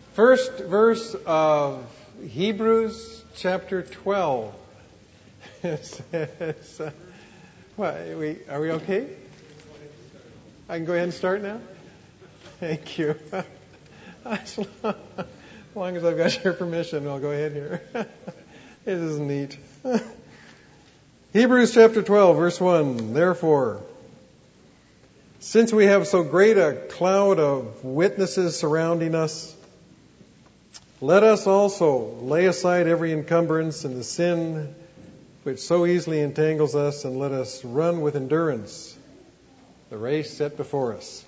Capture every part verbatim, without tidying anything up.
First verse of Hebrews chapter twelve. It says, uh, what, are we, are we okay? I can go ahead and start now? Thank you. As long as I've got your permission, I'll go ahead here. It is neat. Hebrews chapter twelve, verse one. Therefore, since we have so great a cloud of witnesses surrounding us, let us also lay aside every encumbrance and the sin which so easily entangles us, and let us run with endurance the race set before us.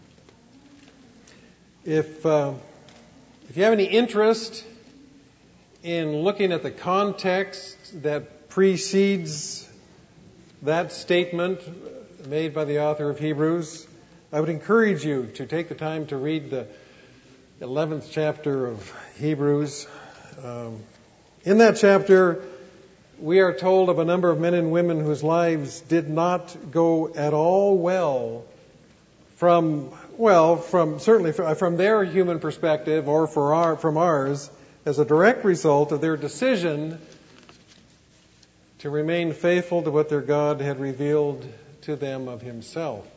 If uh, if you have any interest in looking at the context that precedes that statement made by the author of Hebrews, I would encourage you to take the time to read the eleventh chapter of Hebrews. Um, in that chapter, we are told of a number of men and women whose lives did not go at all well from, well, from certainly from their human perspective or for our, from ours, as a direct result of their decision to remain faithful to what their God had revealed to them of Himself.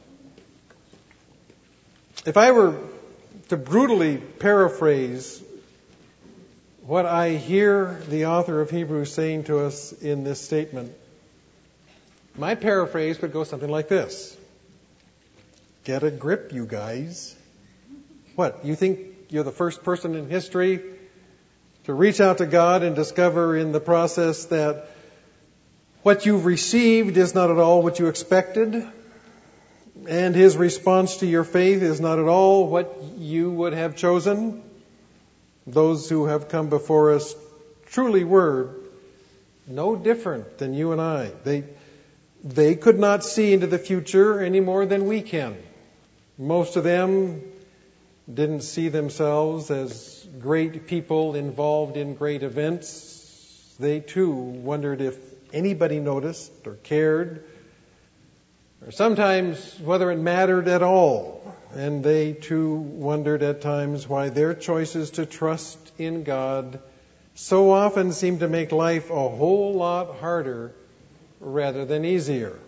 If I were to brutally paraphrase what I hear the author of Hebrews saying to us in this statement, my paraphrase would go something like this. Get a grip, you guys. What, you think you're the first person in history to reach out to God and discover in the process that what you've received is not at all what you expected, and His response to your faith is not at all what you would have chosen? Those who have come before us truly were no different than you and I. They, they could not see into the future any more than we can. Most of them didn't see themselves as great people involved in great events. They too wondered if anybody noticed or cared, or sometimes whether it mattered at all. And they too wondered at times why their choices to trust in God so often seemed to make life a whole lot harder rather than easier.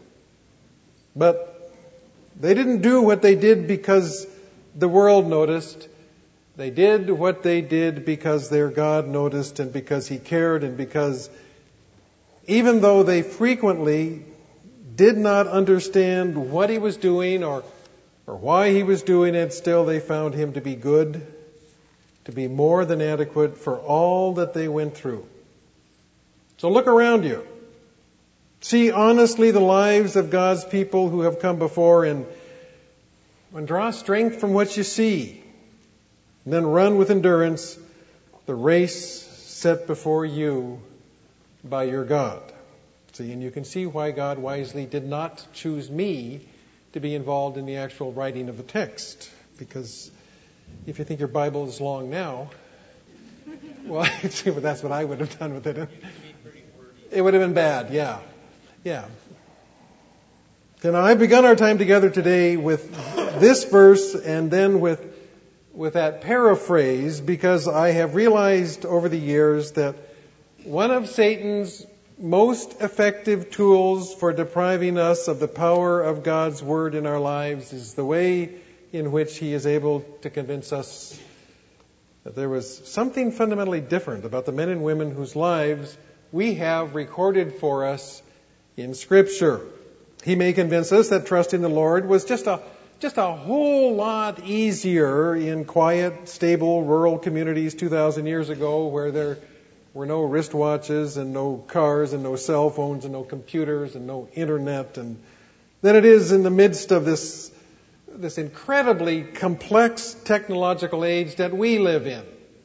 But they didn't do what they did because the world noticed. They did what they did because their God noticed and because He cared, and because even though they frequently did not understand what He was doing or or why He was doing it, still they found Him to be good, to be more than adequate for all that they went through. So look around you. See honestly the lives of God's people who have come before, and, and draw strength from what you see. And then run with endurance the race set before you by your God. See, and you can see why God wisely did not choose me to be involved in the actual writing of the text. Because if you think your Bible is long now, well, that's what I would have done with it. It would have been bad, yeah. Yeah. And I've begun our time together today with this verse and then with, with that paraphrase, because I have realized over the years that one of Satan's most effective tools for depriving us of the power of God's Word in our lives is the way in which he is able to convince us that there was something fundamentally different about the men and women whose lives we have recorded for us in Scripture. He may convince us that trusting the Lord was just a just a whole lot easier in quiet, stable, rural communities two thousand years ago, where there were no wristwatches and no cars and no cell phones and no computers and no internet, and than it is in the midst of this this incredibly complex technological age that we live in.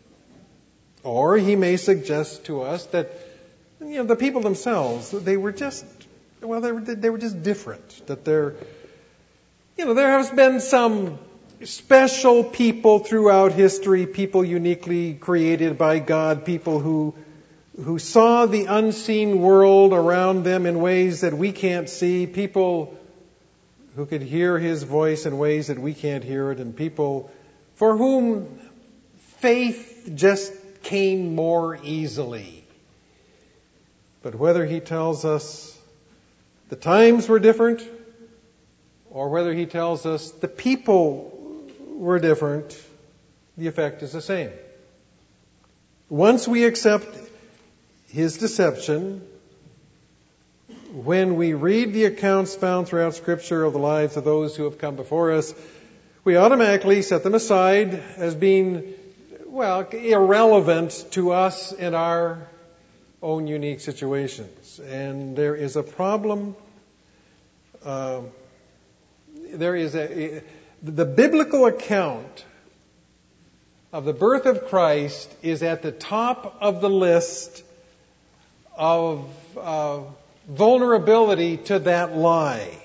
Or he may suggest to us that, you know, the people themselves, they were just, well, they were, they were just different. That there, you know, there has been some special people throughout history, people uniquely created by God, people who who saw the unseen world around them in ways that we can't see, people who could hear his voice in ways that we can't hear it, and people for whom faith just came more easily. But whether he tells us the times were different, or whether he tells us the people were different, the effect is the same. Once we accept his deception, when we read the accounts found throughout Scripture of the lives of those who have come before us, we automatically set them aside as being, well, irrelevant to us and our own unique situations. And there is a problem. Uh, there is a, the biblical account of the birth of Christ is at the top of the list of uh, vulnerability to that lie.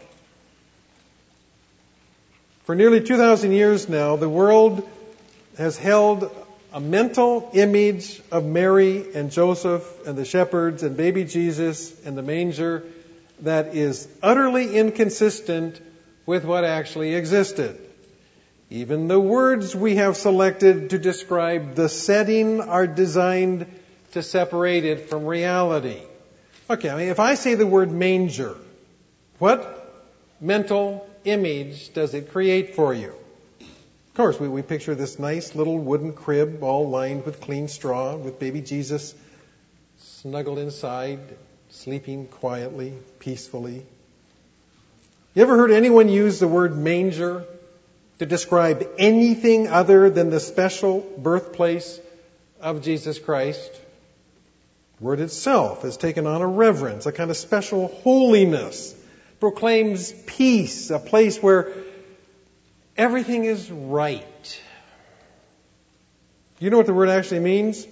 For nearly two thousand years now, the world has held a mental image of Mary and Joseph and the shepherds and baby Jesus and the manger that is utterly inconsistent with what actually existed. Even the words we have selected to describe the setting are designed to separate it from reality. Okay, I mean, if I say the word manger, what mental image does it create for you? Of course, we, we picture this nice little wooden crib all lined with clean straw with baby Jesus snuggled inside, sleeping quietly, peacefully. You ever heard anyone use the word manger to describe anything other than the special birthplace of Jesus Christ? The word itself has taken on a reverence, a kind of special holiness, proclaims peace, a place where everything is right. You know what the word actually means?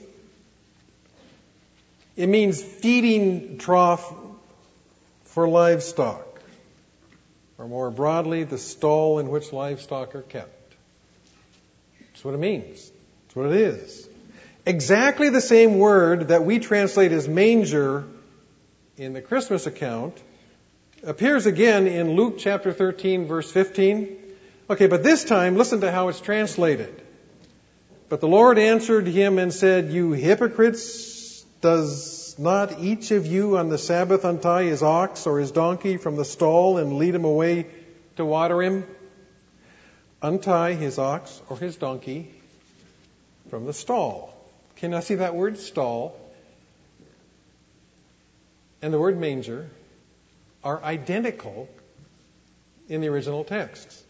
It means feeding trough for livestock. Or more broadly, the stall in which livestock are kept. That's what it means. That's what it is. Exactly the same word that we translate as manger in the Christmas account appears again in Luke chapter thirteen, verse fifteen. Okay, but this time, listen to how it's translated. But the Lord answered him and said, "You hypocrites, does not each of you on the Sabbath untie his ox or his donkey from the stall and lead him away to water him?" Untie his ox or his donkey from the stall. Can I see that word stall and the word manger are identical in the original text.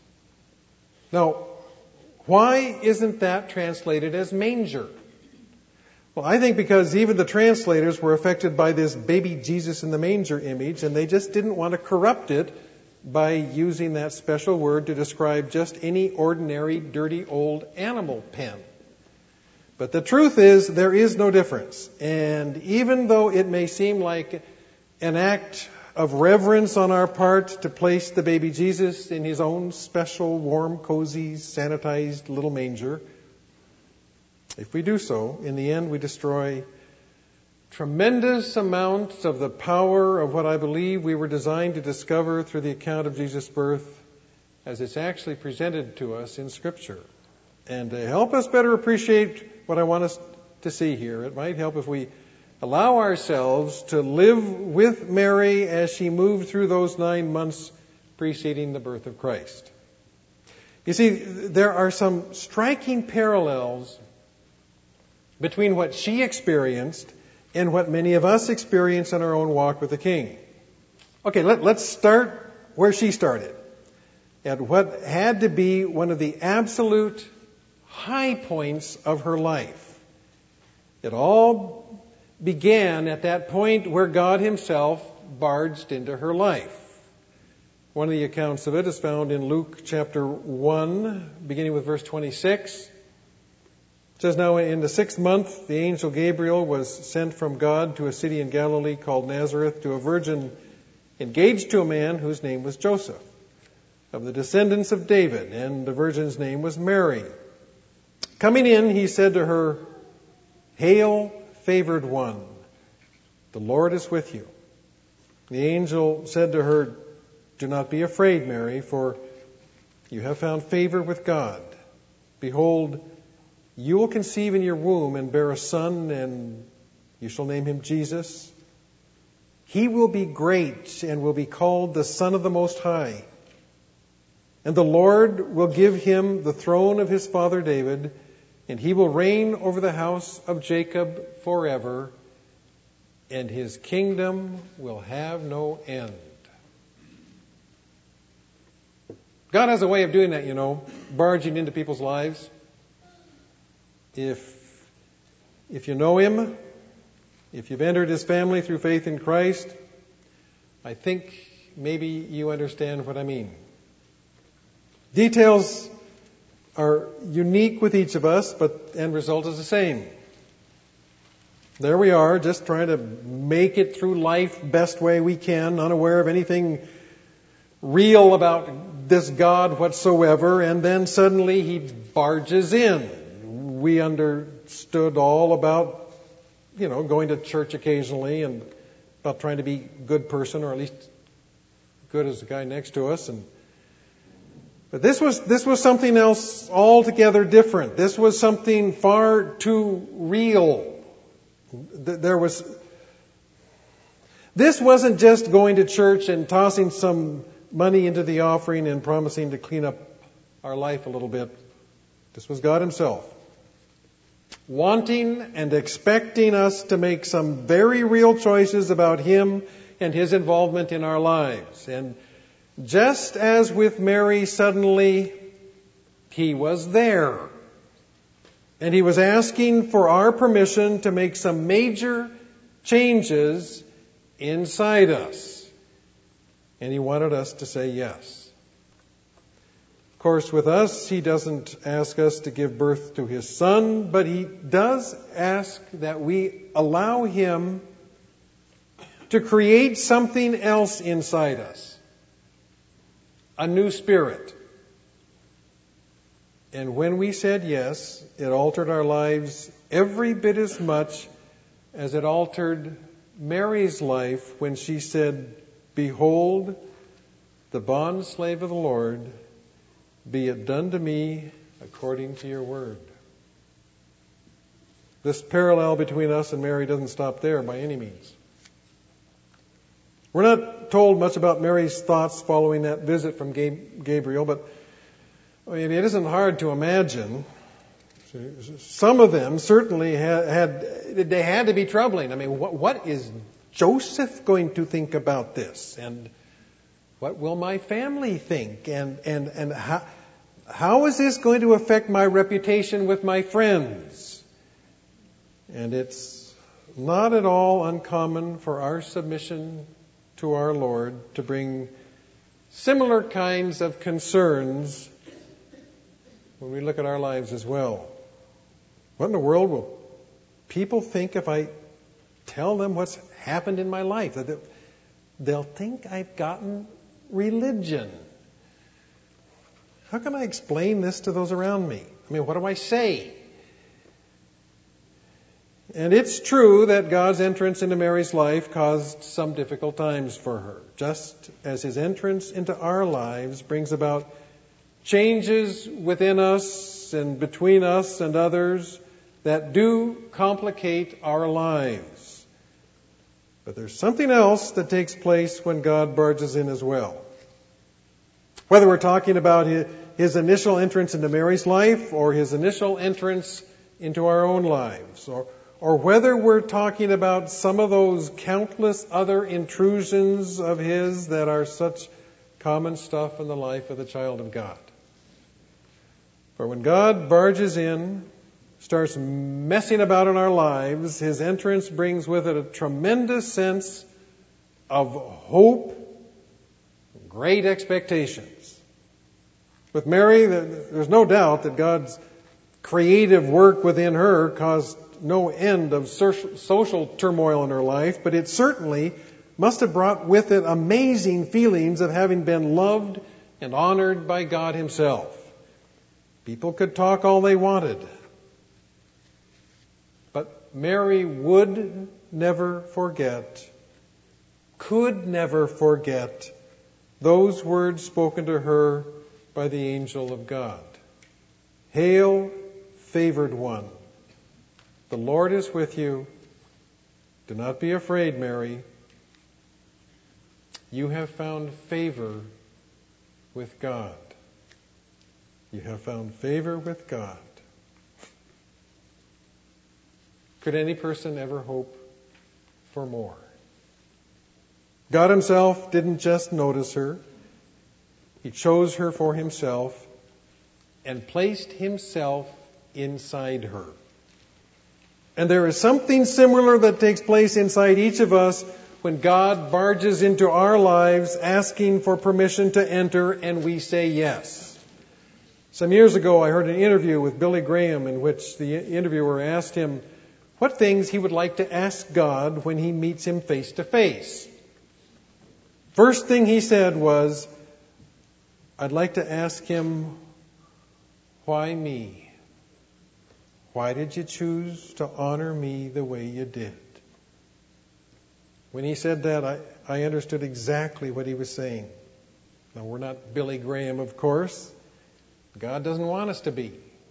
Now, why isn't that translated as manger? Well, I think because even the translators were affected by this baby Jesus in the manger image, and they just didn't want to corrupt it by using that special word to describe just any ordinary, dirty old animal pen. But the truth is, there is no difference. And even though it may seem like an act of reverence on our part to place the baby Jesus in his own special, warm, cozy, sanitized little manger, if we do so, in the end we destroy tremendous amounts of the power of what I believe we were designed to discover through the account of Jesus' birth as it's actually presented to us in Scripture. And to help us better appreciate what I want us to see here, it might help if we allow ourselves to live with Mary as she moved through those nine months preceding the birth of Christ. You see, there are some striking parallels between what she experienced and what many of us experience in our own walk with the King. Okay, let, let's start where she started, at what had to be one of the absolute high points of her life. It all began at that point where God himself barged into her life. One of the accounts of it is found in Luke chapter one, beginning with verse twenty-six. It says, "Now in the sixth month, the angel Gabriel was sent from God to a city in Galilee called Nazareth to a virgin engaged to a man whose name was Joseph, of the descendants of David, and the virgin's name was Mary. Coming in, he said to her, 'Hail, favored one, the Lord is with you.' The angel said to her, 'Do not be afraid, Mary, for you have found favor with God. Behold, You will conceive in your womb and bear a son, and you shall name him Jesus. He will be great and will be called the Son of the Most High. And the Lord will give him the throne of his father David, and he will reign over the house of Jacob forever, and his kingdom will have no end. God has a way of doing that, you know, barging into people's lives. If, if you know him, if you've entered his family through faith in Christ, I think maybe you understand what I mean. Details are unique with each of us, but the end result is the same. There we are, just trying to make it through life best way we can, unaware of anything real about this God whatsoever, and then suddenly he barges in. We understood all about, you know, going to church occasionally and about trying to be a good person, or at least good as the guy next to us. And but this was this was something else altogether different. This was something far too real. There was. This wasn't just going to church and tossing some money into the offering and promising to clean up our life a little bit. This was God himself, wanting and expecting us to make some very real choices about him and his involvement in our lives. And just as with Mary, suddenly he was there. And he was asking for our permission to make some major changes inside us. And he wanted us to say yes. Of course, with us, he doesn't ask us to give birth to his son, but he does ask that we allow him to create something else inside us. A new spirit. And when we said yes, it altered our lives every bit as much as it altered Mary's life when she said, "Behold, the bondslave of the Lord, be it done to me according to your word." This parallel between us and Mary doesn't stop there by any means. We're not told much about Mary's thoughts following that visit from Gabriel, but I mean, it isn't hard to imagine. Some of them certainly had, had they had to be troubling. I mean, what, what is Joseph going to think about this? And what will my family think? And and and how how is this going to affect my reputation with my friends? And it's not at all uncommon for our submission to our Lord to bring similar kinds of concerns when we look at our lives as well. What in the world will people think if I tell them what's happened in my life? They'll think I've gotten religion. How can I explain this to those around me? I mean, what do I say? And it's true that God's entrance into Mary's life caused some difficult times for her, just as his entrance into our lives brings about changes within us and between us and others that do complicate our lives. But there's something else that takes place when God barges in as well. Whether we're talking about his initial entrance into Mary's life or his initial entrance into our own lives, or or whether we're talking about some of those countless other intrusions of his that are such common stuff in the life of the child of God. For when God barges in, starts messing about in our lives, his entrance brings with it a tremendous sense of hope, great expectations. With Mary, there's no doubt that God's creative work within her caused no end of social turmoil in her life, but it certainly must have brought with it amazing feelings of having been loved and honored by God himself. People could talk all they wanted, but Mary would never forget, could never forget those words spoken to her by the angel of God. Hail, favored one. The Lord is with you. Do not be afraid, Mary. You have found favor with God. You have found favor with God. Could any person ever hope for more? God himself didn't just notice her. He chose her for himself and placed himself inside her. And there is something similar that takes place inside each of us when God barges into our lives asking for permission to enter and we say yes. Some years ago I heard an interview with Billy Graham in which the interviewer asked him what things he would like to ask God when he meets him face to face. First thing he said was, I'd like to ask him, why me? Why did you choose to honor me the way you did? When he said that, I, I understood exactly what he was saying. Now, we're not Billy Graham, of course. God doesn't want us to be.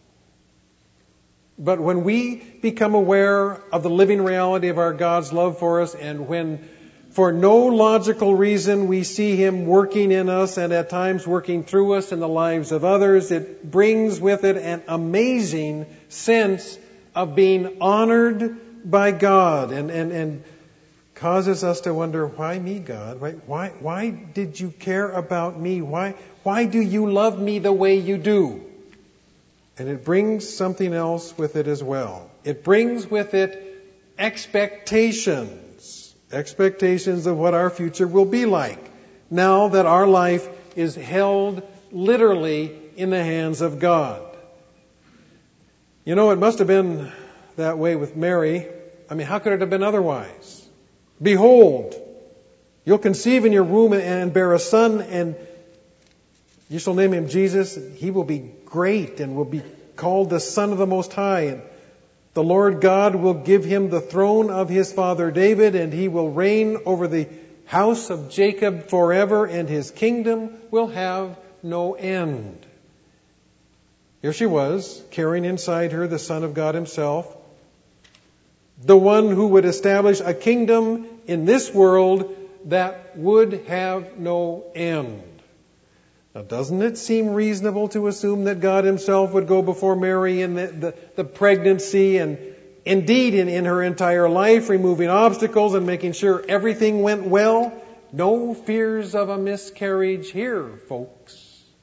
But when we become aware of the living reality of our God's love for us, and when for no logical reason we see Him working in us and at times working through us in the lives of others, it brings with it an amazing sense of being honored by God and, and, and causes us to wonder, why me, God? Why, why, why did you care about me? Why, why do you love me the way you do? And it brings something else with it as well. It brings with it expectations. Expectations of what our future will be like now that our life is held literally in the hands of God. You know, it must have been that way with Mary. I mean, how could it have been otherwise? Behold, you'll conceive in your womb and bear a son, and you shall name him Jesus. He will be great and will be called the Son of the Most High. And the Lord God will give him the throne of his father David, and he will reign over the house of Jacob forever, and his kingdom will have no end. Here she was, carrying inside her the Son of God himself, the one who would establish a kingdom in this world that would have no end. Now, doesn't it seem reasonable to assume that God himself would go before Mary in the, the, the pregnancy and indeed in, in her entire life, removing obstacles and making sure everything went well? No fears of a miscarriage here, folks.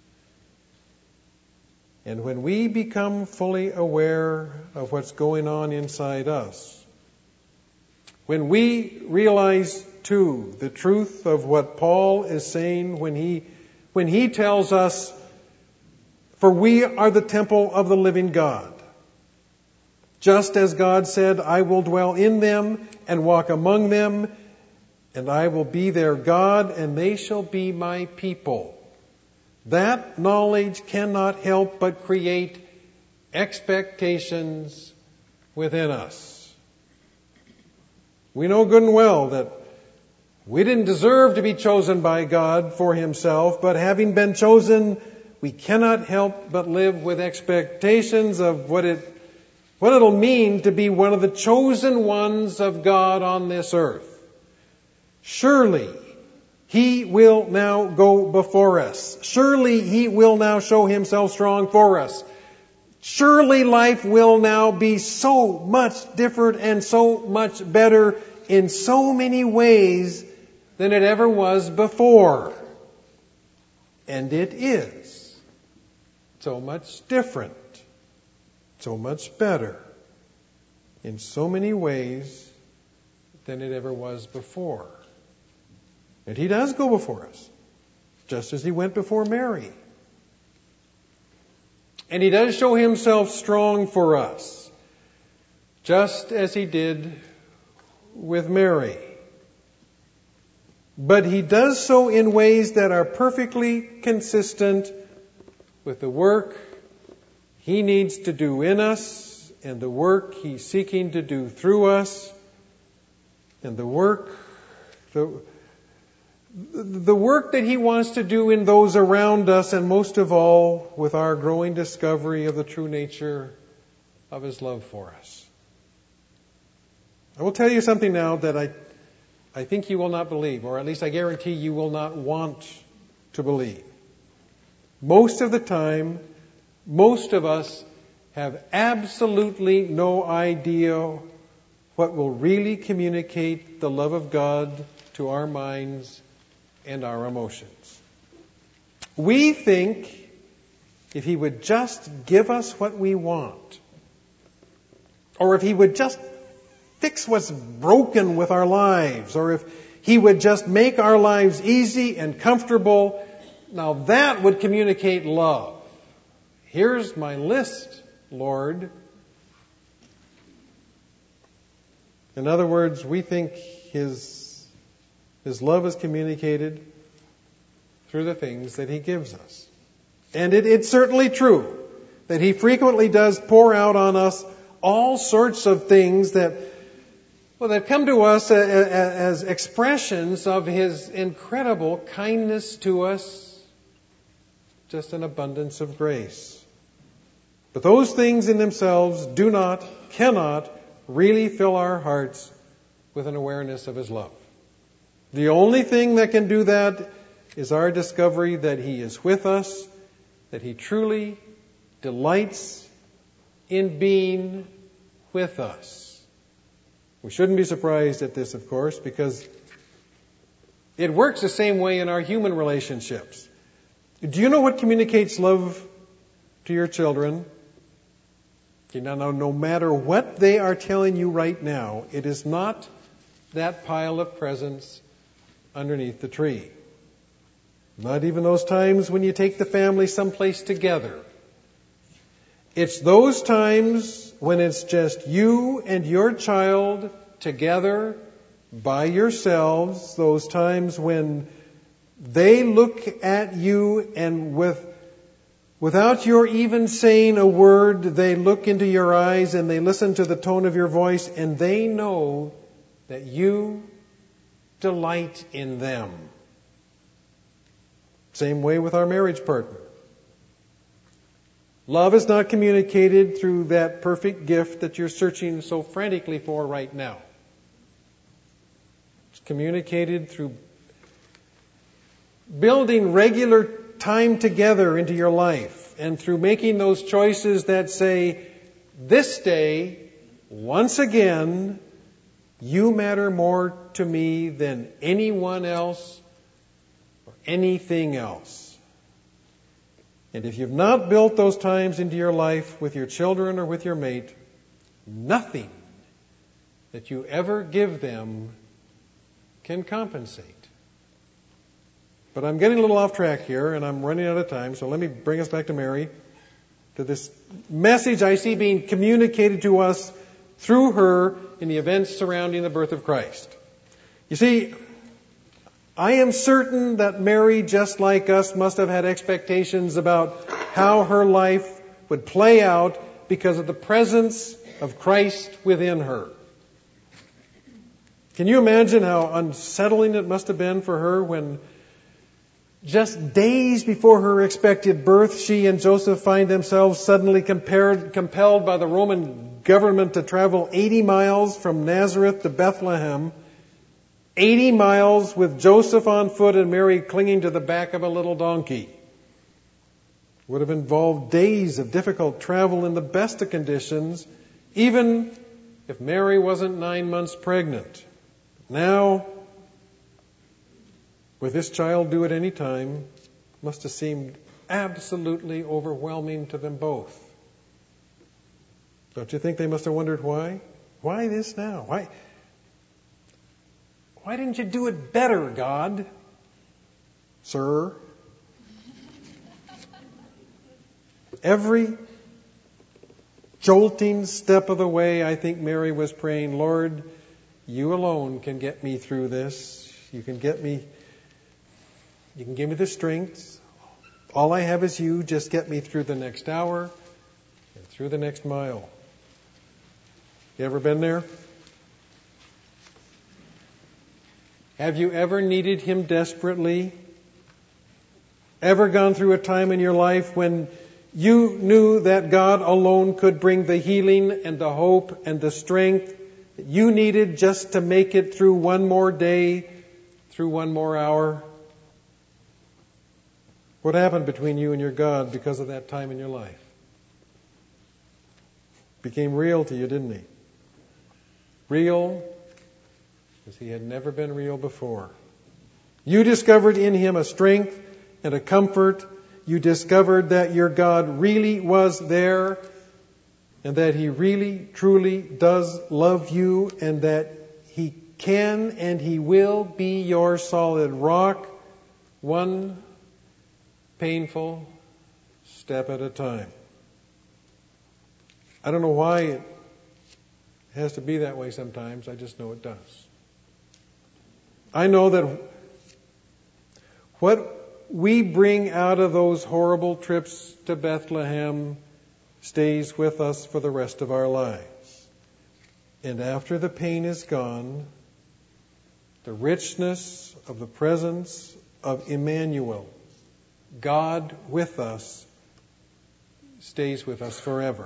And when we become fully aware of what's going on inside us, when we realize, too, the truth of what Paul is saying when he When he tells us, for we are the temple of the living God. Just as God said, I will dwell in them and walk among them, and I will be their God, and they shall be my people. That knowledge cannot help but create expectations within us. We know good and well that we didn't deserve to be chosen by God for himself, but having been chosen, we cannot help but live with expectations of what it, what it'll mean to be one of the chosen ones of God on this earth. Surely, He will now go before us. Surely, He will now show Himself strong for us. Surely, life will now be so much different and so much better in so many ways than it ever was before. And it is so much different, so much better in so many ways than it ever was before. And He does go before us, just as He went before Mary. And He does show Himself strong for us, just as He did with Mary. But He does so in ways that are perfectly consistent with the work He needs to do in us and the work He's seeking to do through us and the work, the, the work that He wants to do in those around us, and most of all with our growing discovery of the true nature of His love for us. I will tell you something now that I, I think you will not believe, or at least I guarantee you will not want to believe. Most of the time, most of us have absolutely no idea what will really communicate the love of God to our minds and our emotions. We think if He would just give us what we want, or if He would just fix what's broken with our lives, or if He would just make our lives easy and comfortable, now that would communicate love. Here's my list, Lord. In other words, we think His, His love is communicated through the things that He gives us. And it, it's certainly true that He frequently does pour out on us all sorts of things that, well, that come to us as, as expressions of His incredible kindness to us, just an abundance of grace. But those things in themselves do not, cannot really fill our hearts with an awareness of His love. The only thing that can do that is our discovery that He is with us, that He truly delights in being with us. We shouldn't be surprised at this, of course, because it works the same way in our human relationships. Do you know what communicates love to your children? You know, no matter what they are telling you right now, it is not that pile of presents underneath the tree. Not even those times when you take the family someplace together. It's those times when it's just you and your child together by yourselves. Those times when they look at you and with without your even saying a word, they look into your eyes and they listen to the tone of your voice and they know that you delight in them. Same way with our marriage partner. Love is not communicated through that perfect gift that you're searching so frantically for right now. It's communicated through building regular time together into your life and through making those choices that say, this day, once again, you matter more to me than anyone else or anything else. And if you've not built those times into your life with your children or with your mate, nothing that you ever give them can compensate. But I'm getting a little off track here, and I'm running out of time, so let me bring us back to Mary, to this message I see being communicated to us through her in the events surrounding the birth of Christ. You see, I am certain that Mary, just like us, must have had expectations about how her life would play out because of the presence of Christ within her. Can you imagine how unsettling it must have been for her when just days before her expected birth, she and Joseph find themselves suddenly compared, compelled by the Roman government to travel eighty miles from Nazareth to Bethlehem, eighty miles with Joseph on foot and Mary clinging to the back of a little donkey. Would have involved days of difficult travel in the best of conditions, even if Mary wasn't nine months pregnant. Now, with this child due at any time, must have seemed absolutely overwhelming to them both. Don't you think they must have wondered why? Why this now? Why? Why didn't you do it better, God? Sir? Every jolting step of the way, I think Mary was praying, Lord, you alone can get me through this. You can get me, you can give me the strength. All I have is you. Just get me through the next hour and through the next mile. You ever been there? Have you ever needed Him desperately? Ever gone through a time in your life when You knew that God alone could bring the healing and the hope and the strength that you needed just to make it through one more day, through one more hour. What happened between you and your God because of that time in your life? Became real to you, didn't he? Real as he had never been real before. You discovered in him a strength and a comfort. You discovered that your God really was there and that he really, truly does love you and that he can and he will be your solid rock, one painful step at a time. I don't know why it has to be that way sometimes. I just know it does. I know that what we bring out of those horrible trips to Bethlehem stays with us for the rest of our lives. And after the pain is gone, the richness of the presence of Emmanuel, God with us, stays with us forever.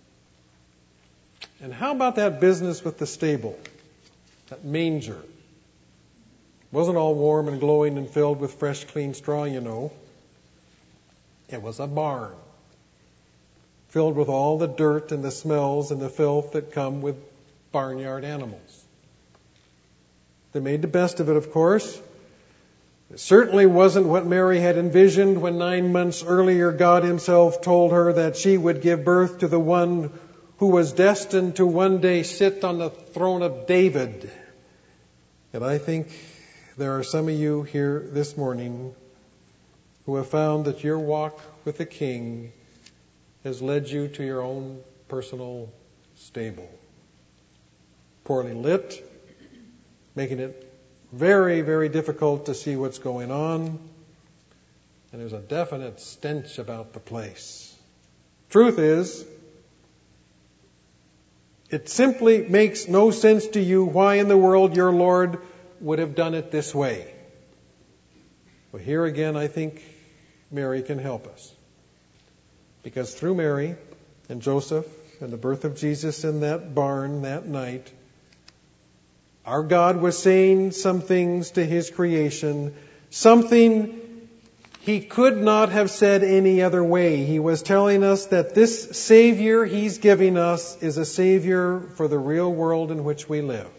And how about that business with the stable, that manger? It wasn't all warm and glowing and filled with fresh, clean straw, you know. It was a barn filled with all the dirt and the smells and the filth that come with barnyard animals. They made the best of it, of course. It certainly wasn't what Mary had envisioned when nine months earlier God himself told her that she would give birth to the one who was destined to one day sit on the throne of David. And I think there are some of you here this morning who have found that your walk with the King has led you to your own personal stable. Poorly lit, making it very, very difficult to see what's going on. And there's a definite stench about the place. Truth is, it simply makes no sense to you why in the world your Lord would have done it this way. Well, here again, I think Mary can help us. Because through Mary and Joseph and the birth of Jesus in that barn that night, our God was saying some things to his creation, something he could not have said any other way. He was telling us that this Savior he's giving us is a Savior for the real world in which we live.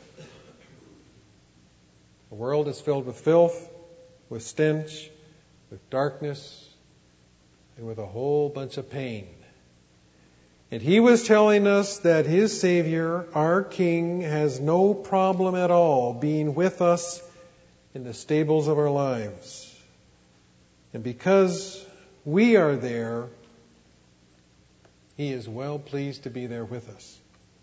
The world is filled with filth, with stench, with darkness, and with a whole bunch of pain. And he was telling us that his Savior, our King, has no problem at all being with us in the stables of our lives. And because we are there, he is well pleased to be there with us.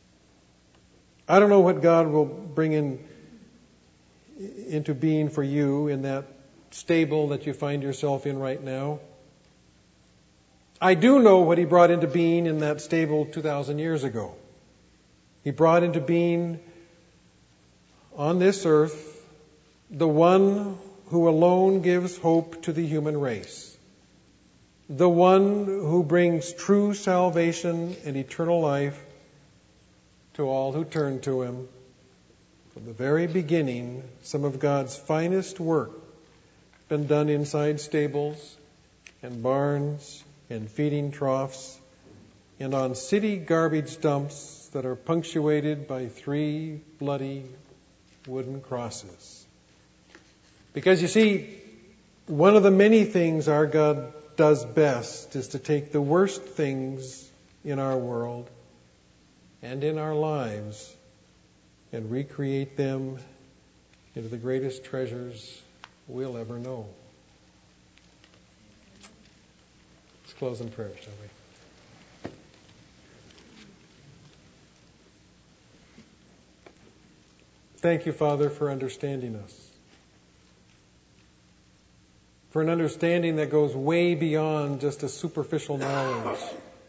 I don't know what God will bring in into being for you in that stable that you find yourself in right now. I do know what he brought into being in that stable two thousand years ago. He brought into being on this earth the one who alone gives hope to the human race. The one who brings true salvation and eternal life to all who turn to him. From the very beginning, some of God's finest work has been done inside stables and barns and feeding troughs and on city garbage dumps that are punctuated by three bloody wooden crosses. Because you see, one of the many things our God does best is to take the worst things in our world and in our lives and recreate them into the greatest treasures we'll ever know. Let's close in prayer, shall we? Thank you, Father, for understanding us. For an understanding that goes way beyond just a superficial knowledge.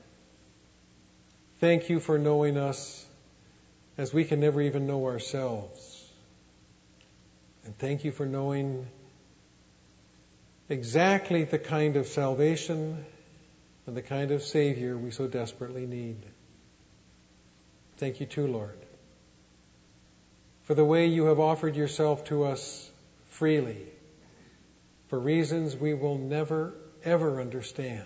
Thank you for knowing us as we can never even know ourselves. And thank you for knowing exactly the kind of salvation and the kind of Savior we so desperately need. Thank you too, Lord, for the way you have offered yourself to us freely, for reasons we will never, ever understand.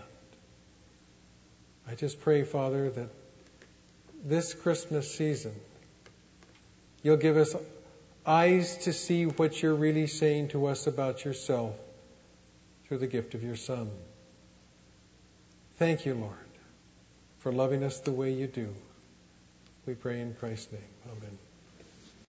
I just pray, Father, that this Christmas season, you'll give us eyes to see what you're really saying to us about yourself through the gift of your Son. Thank you, Lord, for loving us the way you do. We pray in Christ's name. Amen.